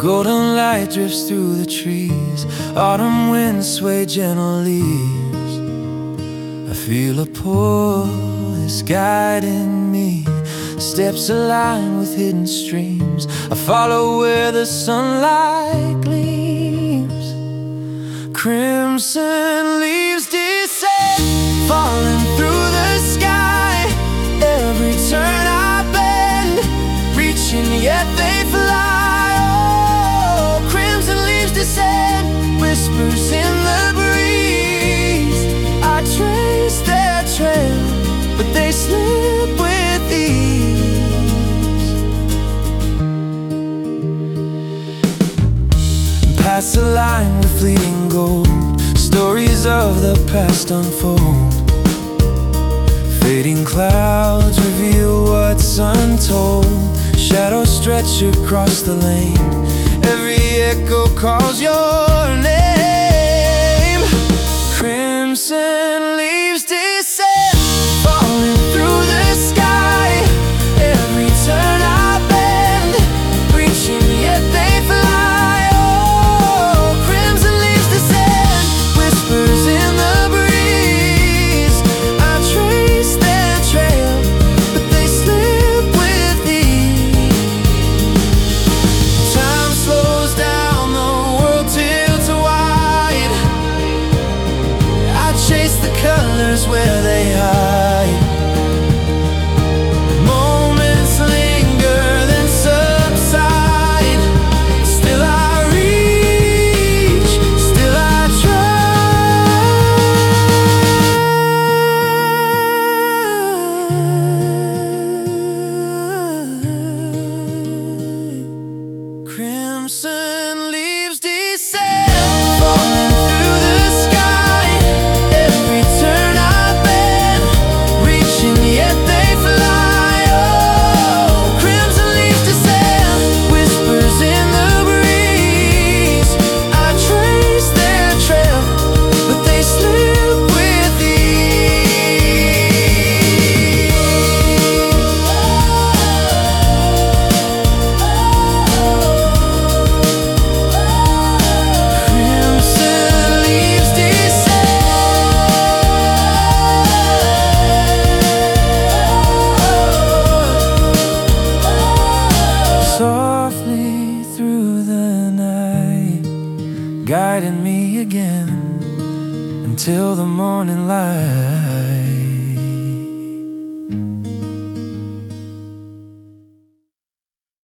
golden light drifts through the trees. Autumn winds sway gentle leaves. I feel a pull is guiding me. Steps align with hidden streams. I follow where the sunlight gleams. Crimson leaves descend, falling through the sky. Every turn I bend, reaching yet they fly. Oh, crimson leaves descend, whispers in the breeze. I trace their trail, but they slip with ease. Past the line with fleeting gold, stories of the past unfold. Fading clouds reveal what's untold. Shadows stretch across the lane. Every echo calls your name. Crimson leaves descend, falling through the sky. Every turn I bend, reaching yet they fly. Oh, crimson leaves descend, whispers in the breeze. I trace their trail, but they slip with ease. Time slows down, the world tilts wide. I chase the colors where they hide. Moments linger, then subside. Still I reach, still I try. Crimson leaves descend, falling through the sky. Every turn I bend, reaching yet they fly. Oh, crimson leaves descend, whispers in the breeze. I trace their trail, but they slip with Crimson leaves descend. Softly through the night, guiding me again until the morning light.